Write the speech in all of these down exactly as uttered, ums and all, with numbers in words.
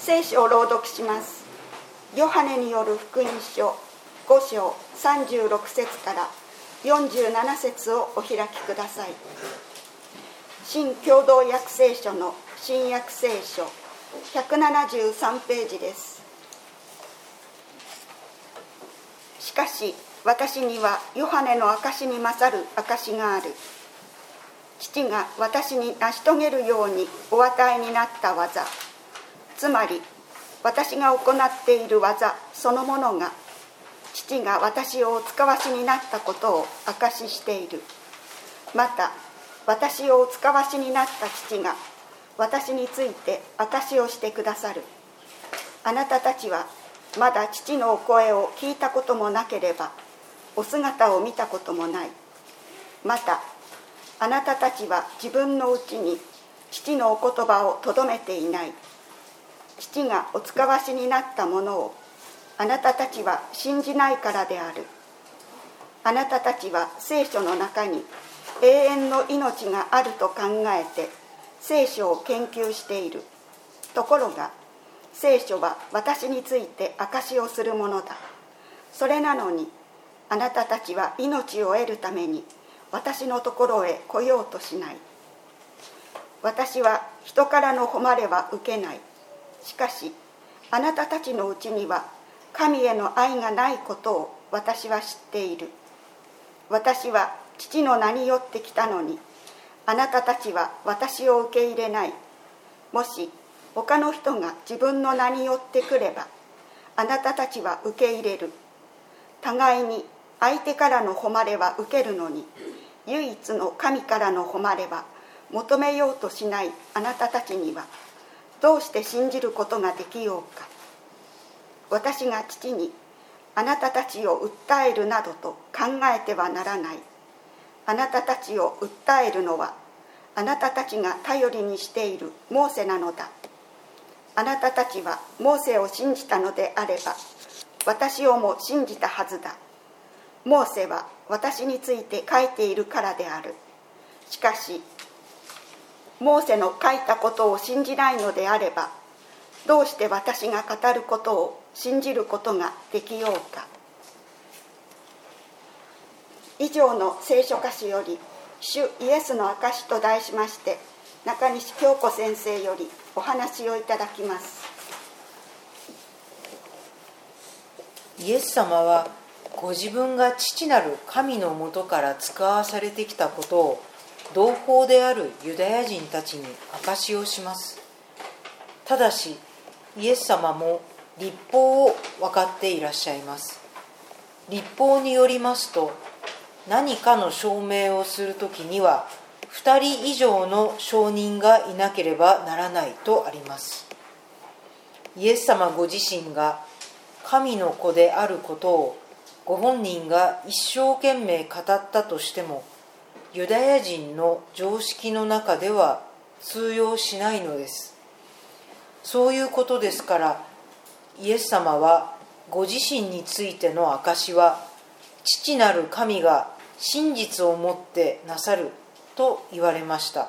聖書を朗読します。ヨハネによる福音書ご章さんじゅうろく節からよんじゅうなな節をお開きください。新共同訳聖書の新約聖書ひゃくななじゅうさんページです。しかし私にはヨハネの証に勝る証がある。父が私に成し遂げるようにお与えになった技、つまり私が行っている技そのものが父が私をお使わしになったことを証ししている。また私をお使わしになった父が私について証しをしてくださる。あなたたちはまだ父のお声を聞いたこともなければお姿を見たこともない。またあなたたちは自分のうちに父のお言葉をとどめていない。父がお使わしになったものをあなたたちは信じないからである。あなたたちは聖書の中に永遠の命があると考えて聖書を研究している。ところが聖書は私について証しをするものだ。それなのにあなたたちは命を得るために私のところへ来ようとしない。私は人からの誉れは受けない。しかしあなたたちのうちには神への愛がないことを私は知っている。私は父の名によって来たのにあなたたちは私を受け入れない。もし他の人が自分の名によって来ればあなたたちは受け入れる。互いに相手からの誉れは受けるのに唯一の神からの誉れは求めようとしないあなたたちにはどうして信じることができようか。私が父にあなたたちを訴えるなどと考えてはならない。あなたたちを訴えるのはあなたたちが頼りにしているモーセなのだ。あなたたちはモーセを信じたのであれば私をも信じたはずだ。モーセは私について書いているからである。しかしモーセの書いたことを信じないのであればどうして私が語ることを信じることができようか。以上の聖書箇所より主イエスの証と題しまして中西京子先生よりお話をいただきます。 イエス様はご自分が父なる神のもとから使わされてきたことを同胞であるユダヤ人たちに証しをします。ただしイエス様も律法を分かっていらっしゃいます。律法によりますと何かの証明をするときにはふたり以上の証人がいなければならないとあります。イエス様ご自身が神の子であることをご本人が一生懸命語ったとしてもユダヤ人の常識の中では通用しないのです。そういうことですからイエス様はご自身についての証しは父なる神が真実をもってなさると言われました。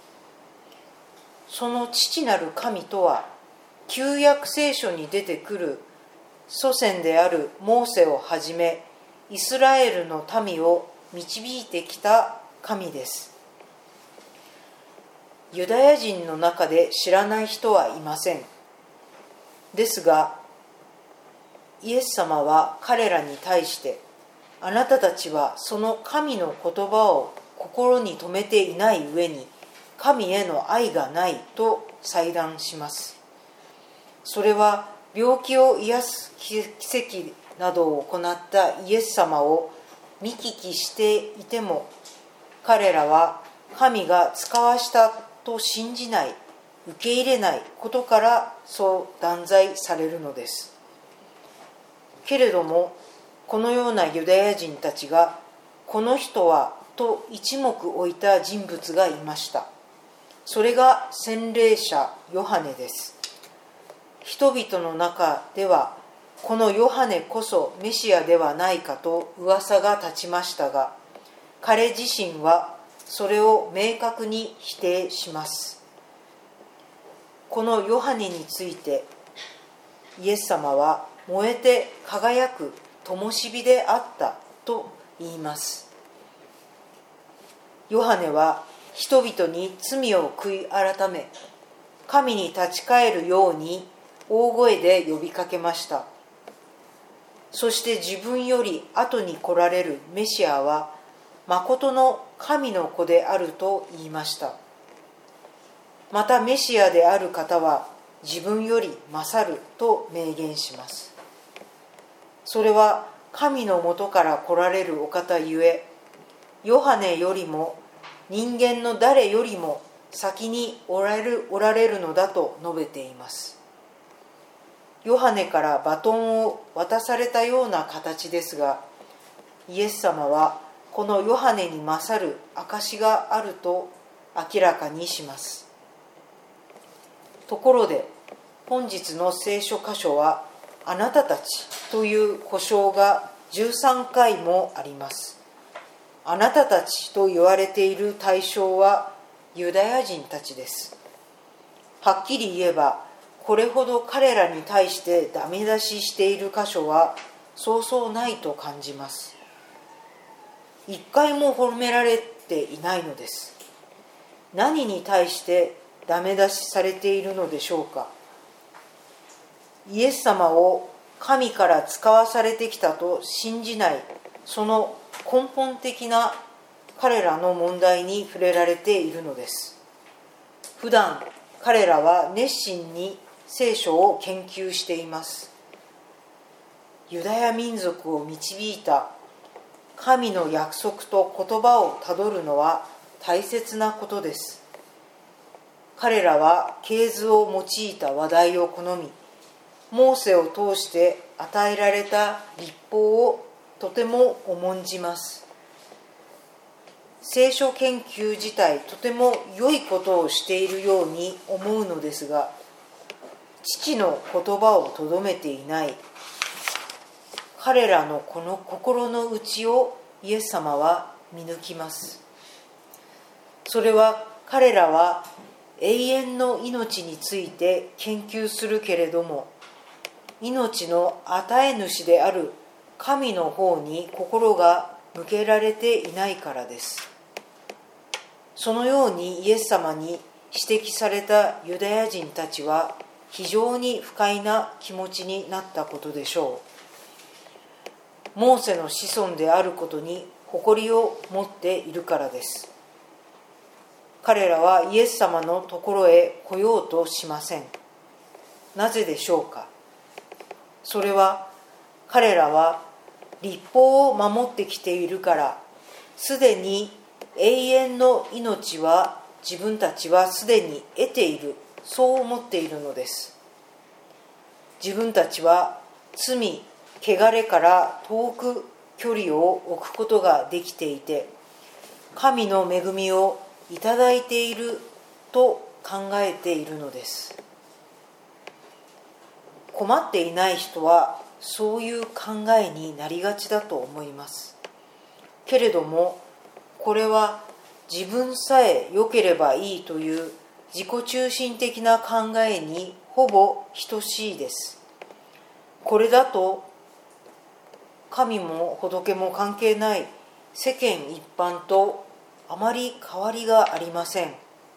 その父なる神とは旧約聖書に出てくる祖先であるモーセをはじめイスラエルの民を導いてきた神です。ユダヤ人の中で知らない人はいません。ですがイエス様は彼らに対してあなたたちはその神の言葉を心に留めていない上に神への愛がないと裁断します。それは病気を癒す奇跡などを行ったイエス様を見聞きしていても彼らは神が使わしたと信じない、受け入れないことからそう断罪されるのです。けれどもこのようなユダヤ人たちがこの人はと一目置いた人物がいました。それが洗礼者ヨハネです。人々の中ではこのヨハネこそメシアではないかと噂が立ちましたが彼自身はそれを明確に否定します。このヨハネについてイエス様は燃えて輝く灯火であったと言います。ヨハネは人々に罪を悔い改め、神に立ち返るように大声で呼びかけました。そして自分より後に来られるメシアは誠の神の子であると言いました。またメシアである方は自分より勝ると明言します。それは神のもとから来られるお方ゆえ、ヨハネよりも人間の誰よりも先におられる、おられるのだと述べています。ヨハネからバトンを渡されたような形ですが、イエス様はこのヨハネに勝る証があると明らかにします。ところで本日の聖書箇所はあなたたちという呼称がじゅうさんかいもあります。あなたたちと言われている対象はユダヤ人たちです。はっきり言えばこれほど彼らに対してダメ出ししている箇所はそうそうないと感じます。一回も褒められていないのです。何に対してダメ出しされているのでしょうか。イエス様を神から使わされてきたと信じない、その根本的な彼らの問題に触れられているのです。普段彼らは熱心に聖書を研究しています。ユダヤ民族を導いた神の約束と言葉をたどるのは大切なことです。彼らは系図を用いた話題を好み、モーセを通して与えられた律法をとても重んじます。聖書研究自体とても良いことをしているように思うのですが、父の言葉をとどめていない彼らのこの心の内をイエス様は見抜きます。それは彼らは永遠の命について研究するけれども、命の与え主である神の方に心が向けられていないからです。そのようにイエス様に指摘されたユダヤ人たちは非常に不快な気持ちになったことでしょう。モーセの子孫であることに誇りを持っているからです。彼らはイエス様のところへ来ようとしません。なぜでしょうか。それは彼らは律法を守ってきているから、すでに永遠の命は自分たちはすでに得ている、そう思っているのです。自分たちは罪、汚れから遠く距離を置くことができていて、神の恵みをいただいていると考えているのです。困っていない人はそういう考えになりがちだと思います。けれどもこれは自分さえ良ければいいという自己中心的な考えにほぼ等しいです。これだと神も仏も関係ない世間一般とあまり変わりがありません。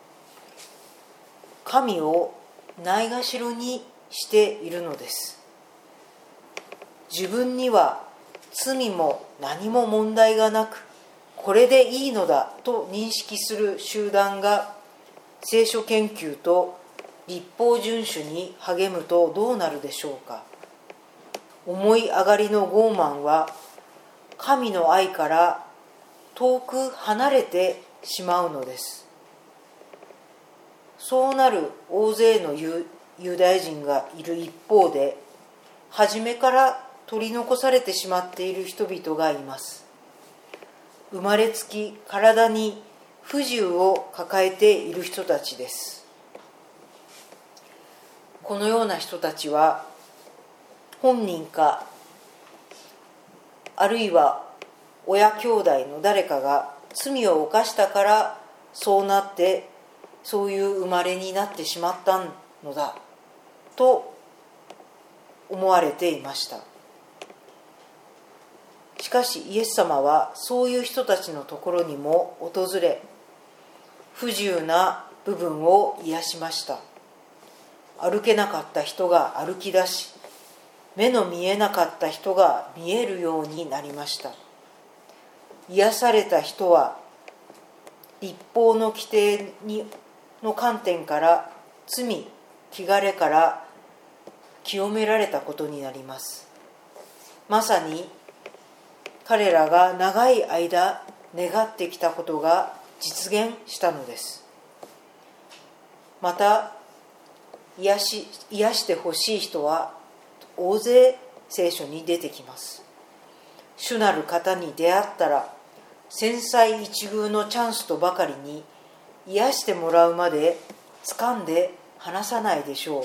神をないがしろにしているのです。自分には罪も何も問題がなく、これでいいのだと認識する集団が聖書研究と律法遵守に励むとどうなるでしょうか。思い上がりの傲慢は神の愛から遠く離れてしまうのです。そうなる大勢のユダヤ人がいる一方で、初めから取り残されてしまっている人々がいます。生まれつき体に不自由を抱えている人たちです。このような人たちは本人か、あるいは親兄弟の誰かが罪を犯したからそうなって、そういう生まれになってしまったのだと思われていました。しかしイエス様はそういう人たちのところにも訪れ、不自由な部分を癒しました。歩けなかった人が歩き出し、目の見えなかった人が見えるようになりました。癒された人は律法の規定にの観点から罪、汚れから清められたことになります。まさに彼らが長い間願ってきたことが実現したのです。また癒し、癒してほしい人は大勢聖書に出てきます。主なる方に出会ったら千載一遇のチャンスとばかりに癒してもらうまで掴んで離さないでしょう。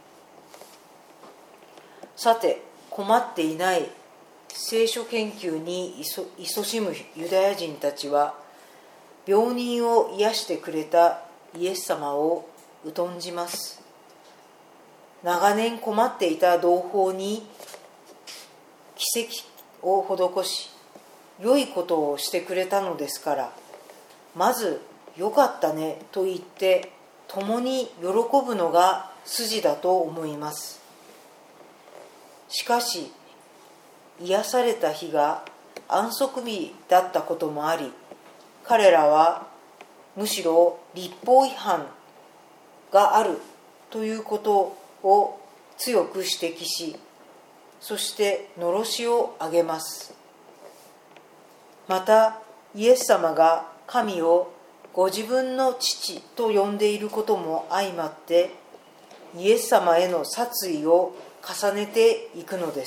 さて、困っていない聖書研究に勤しむユダヤ人たちは、病人を癒してくれたイエス様を疎んじます。長年困っていた同胞に奇跡を施し、良いことをしてくれたのですから、まずよかったねと言って共に喜ぶのが筋だと思います。しかし癒された日が安息日だったこともあり、彼らはむしろ律法違反があるということを強く指摘し、そして罵しを上げます。またイエス様が神をご自分の父と呼んでいることも相まって、イエス様への殺意を重ねていくのです。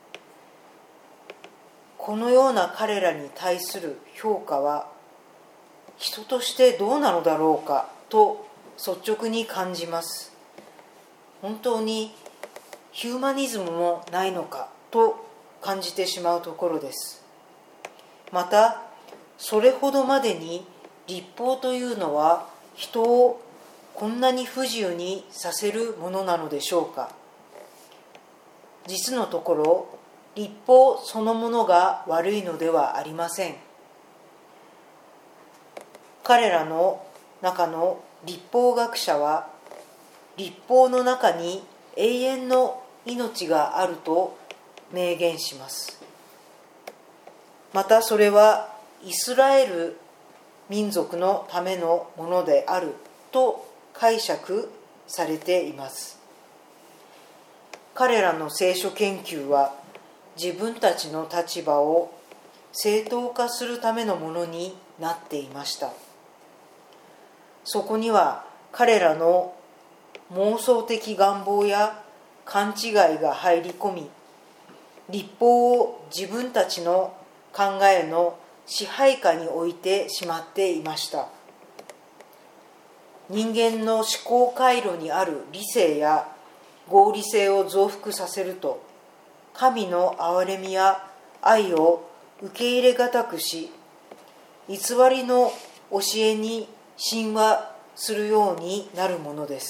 このような彼らに対する評価は人としてどうなのだろうかと率直に感じます。本当にヒューマニズムもないのかと感じてしまうところです。またそれほどまでに律法というのは人をこんなに不自由にさせるものなのでしょうか。実のところ律法そのものが悪いのではありません。彼らの中の律法学者は、律法の中に永遠の命があると明言します。またそれはイスラエル民族のためのものであると解釈されています。彼らの聖書研究は自分たちの立場を正当化するためのものになっていました。そこには彼らの妄想的願望や勘違いが入り込み、律法を自分たちの考えの支配下に置いてしまっていました。人間の思考回路にある理性や合理性を増幅させると、神の憐れみや愛を受け入れがたくし、偽りの教えに神話するようになるものです。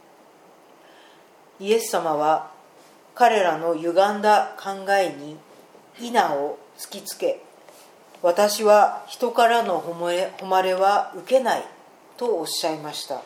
イエス様は彼らの歪んだ考えに否を突きつけ、私は人からの誉れは受けないとおっしゃいました。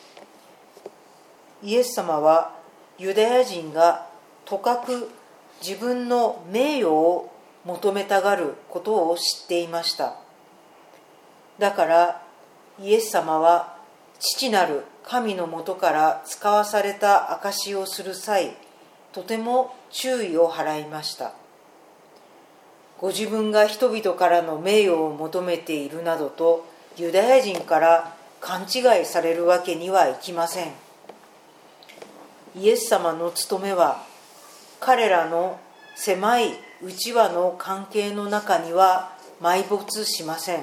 イエス様はユダヤ人がとかく自分の名誉を求めたがることを知っていました。だからイエス様は父なる神のもとから使わされた証しをする際、とても注意を払いました。ご自分が人々からの名誉を求めているなどとユダヤ人から勘違いされるわけにはいきません。イエス様の務めは彼らの狭い内輪の関係の中には埋没しません。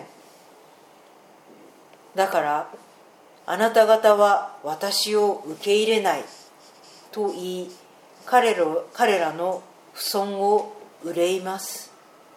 だからあなた方は私を受け入れないと言い、彼ら、彼らの不尊を憂います。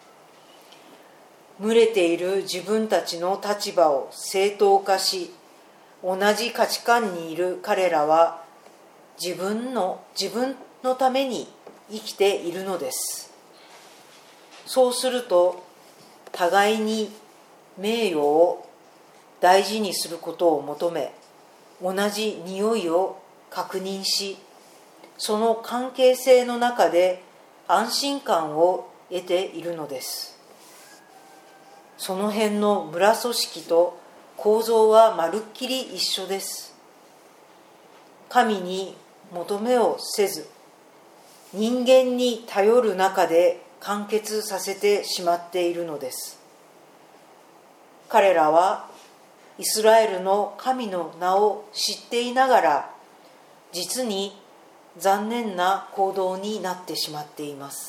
群れている自分たちの立場を正当化し、同じ価値観にいる彼らは自分の自分のために生きているのです。そうすると、互いに名誉を大事にすることを求め、同じ匂いを確認し、その関係性の中で安心感を得ているのです。その辺の村組織と構造はまるっきり一緒です。神に求めをせず、人間に頼る中で完結させてしまっているのです。彼らはイスラエルの神の名を知っていながら、実に残念な行動になってしまっています。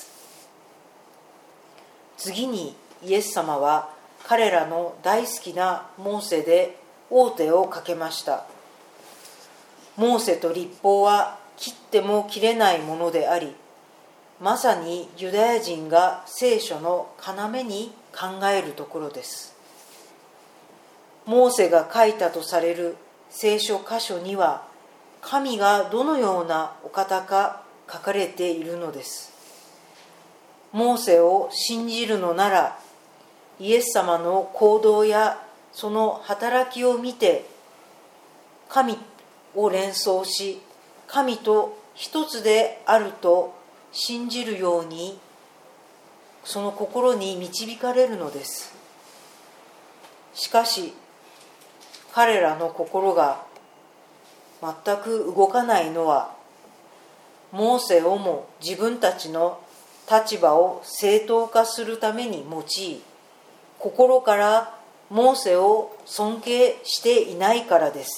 次にイエス様は彼らの大好きなモーセで王手をかけました。モーセと律法は切っても切れないものであり、まさにユダヤ人が聖書の要に考えるところです。モーセが書いたとされる聖書箇所には、神がどのようなお方か書かれているのです。モーセを信じるのなら、イエス様の行動やその働きを見て、神を連想し、神と一つであると信じるように、その心に導かれるのです。しかし、彼らの心が全く動かないのは、モーセをも自分たちの立場を正当化するために用い、心からモーセを尊敬していないからです。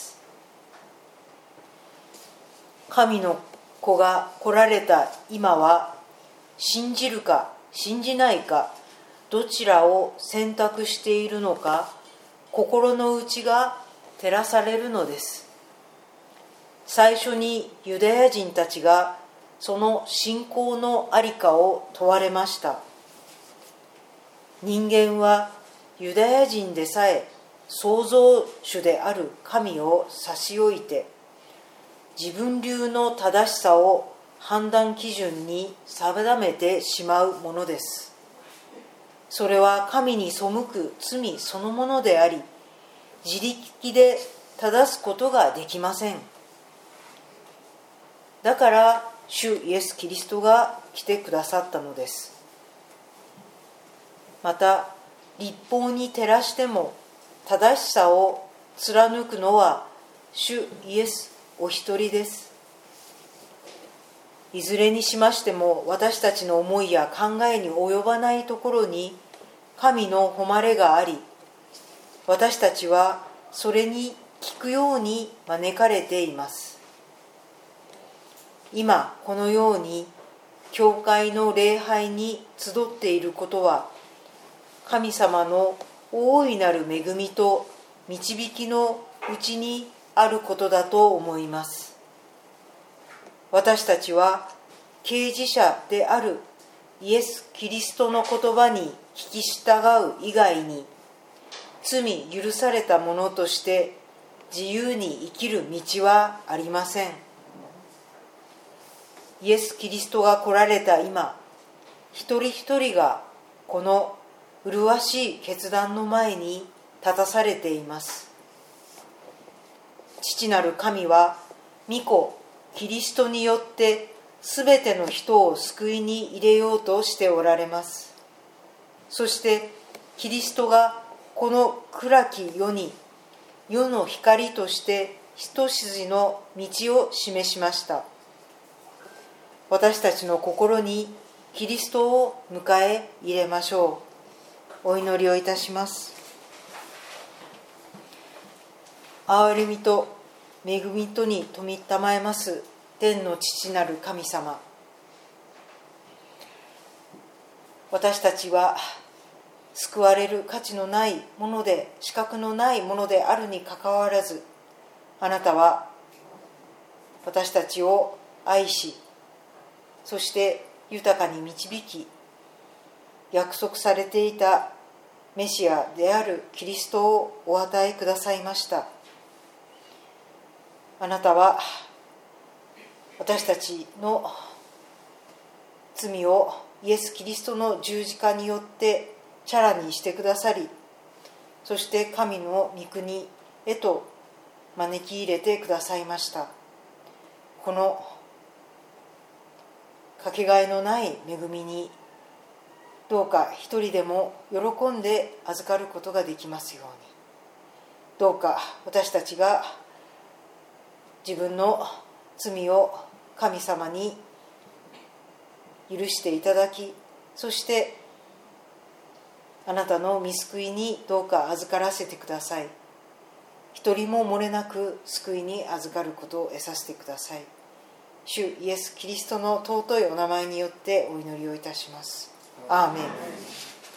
神の子が来られた今は、信じるか信じないか、どちらを選択しているのか、心の内が照らされるのです。最初にユダヤ人たちがその信仰の在りかを問われました。人間はユダヤ人でさえ創造主である神を差し置いて、自分流の正しさを判断基準に定めてしまうものです。それは神に背く罪そのものであり、自力で正すことができません。だから主イエス・キリストが来てくださったのです。また、律法に照らしても正しさを貫くのは主イエスお一人です。いずれにしましても、私たちの思いや考えに及ばないところに神の誉れがあり、私たちはそれに聞くように招かれています。今このように教会の礼拝に集っていることは、神様の大いなる恵みと導きのうちにあることだと思います。私たちは啓示者であるイエス・キリストの言葉に聞き従う以外に、罪許されたものとして自由に生きる道はありません。イエス・キリストが来られた今、一人一人がこの麗しい決断の前に立たされています。父なる神は御子キリストによってすべての人を救いに入れようとしておられます。そしてキリストがこの暗き世に世の光として一筋の道を示しました。私たちの心にキリストを迎え入れましょう。お祈りをいたします。憐れみと恵みとに富みたまえます天の父なる神様、私たちは救われる価値のないもので、資格のないものであるにかかわらず、あなたは私たちを愛し、そして豊かに導き、約束されていたメシアであるキリストをお与えくださいました。あなたは私たちの罪をイエス・キリストの十字架によってチャラにしてくださり、そして神の御国へと招き入れてくださいました。このかけがえのない恵みにどうか一人でも喜んで預かることができますように、どうか私たちが自分の罪を神様に許していただき、そしてあなたの御救いにどうか預からせてください。一人も漏れなく救いに預かることを得させてください。主イエス・キリストの尊いお名前によってお祈りをいたします。アーメン。